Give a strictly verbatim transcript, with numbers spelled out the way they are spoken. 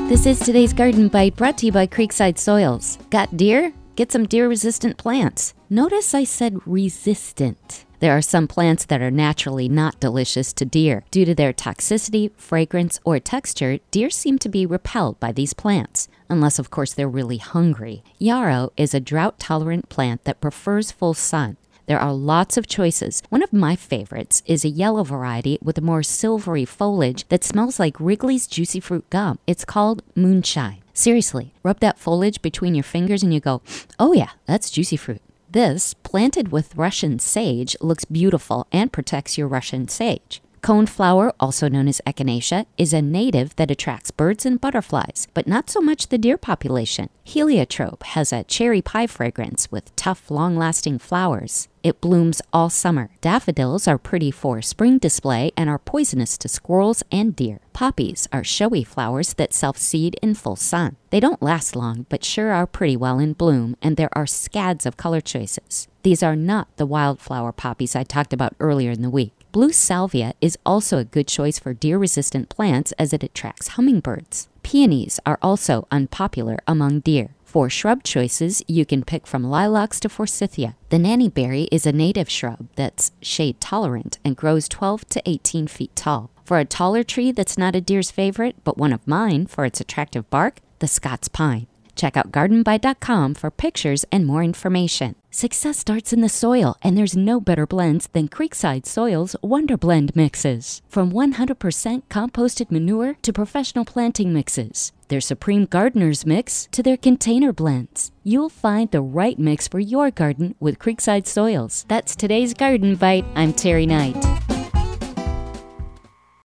This is today's Garden Bite, brought to you by Creekside Soils. Got deer? Get some deer-resistant plants. Notice I said resistant. There are some plants that are naturally not delicious to deer. Due to their toxicity, fragrance, or texture, deer seem to be repelled by these plants, unless of course they're really hungry. Yarrow is a drought-tolerant plant that prefers full sun. There are lots of choices. One of my favorites is a yellow variety with a more silvery foliage that smells like Wrigley's Juicy Fruit gum. It's called Moonshine. Seriously, rub that foliage between your fingers and you go, oh yeah, that's juicy fruit. This, planted with Russian sage, looks beautiful and protects your Russian sage. Coneflower, also known as echinacea, is a native that attracts birds and butterflies, but not so much the deer population. Heliotrope has a cherry pie fragrance with tough, long-lasting flowers. It blooms all summer. Daffodils are pretty for spring display and are poisonous to squirrels and deer. Poppies are showy flowers that self-seed in full sun. They don't last long, but sure are pretty well in bloom, and there are scads of color choices. These are not the wildflower poppies I talked about earlier in the week. Blue salvia is also a good choice for deer-resistant plants as it attracts hummingbirds. Peonies are also unpopular among deer. For shrub choices, you can pick from lilacs to forsythia. The nannyberry is a native shrub that's shade-tolerant and grows twelve to eighteen feet tall. For a taller tree that's not a deer's favorite, but one of mine for its attractive bark, the Scots pine. Check out garden bite dot com for pictures and more information. Success starts in the soil, and there's no better blends than Creekside Soils Wonder Blend mixes. From one hundred percent composted manure to professional planting mixes, their Supreme Gardener's Mix to their container blends. You'll find the right mix for your garden with Creekside Soils. That's today's Garden Bite. I'm Terry Knight.